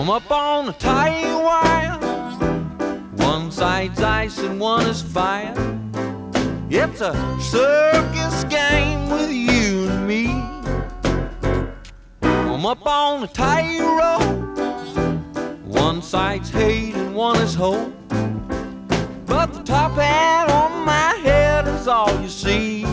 I'm up on the tight wire. One side's ice and one is fire. It's a circus game with you and me. I'm up on the tightrope. One side's hate and one is hope. But the top hat on my head is all you see.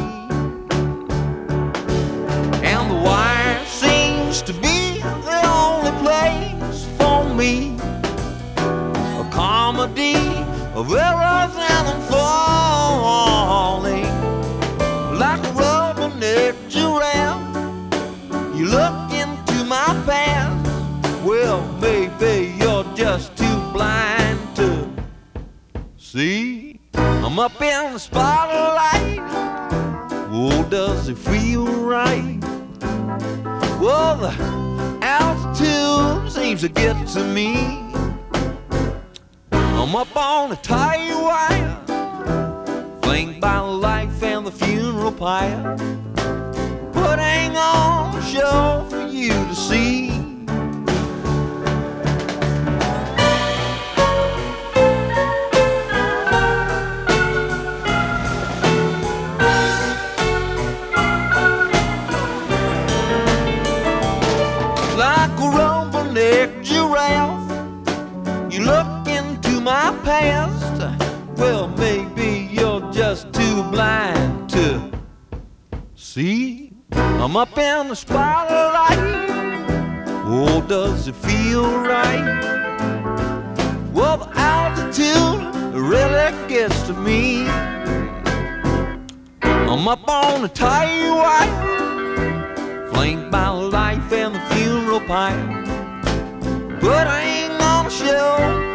And the wire seems to be the only place for me. A comedy of errors and unfolding. Like a rubber-necked giraffe, you look into my past. Well, maybe you're just too blind to see. I'm up in the spotlight. Oh, does it feel right? Well, the altitude seems to get to me. I'm up on the tight wire, flanked by life and the funeral pyre, putting on a show for you to see. Like a rubber-necked giraffe, you look into my past. Well, maybe you're just too blind to see. I'm up in the spotlight. Oh, does it feel right? Well, the altitude really gets to me. I'm up on the tight wire, flanked by life and the funeral pyre, putting on a show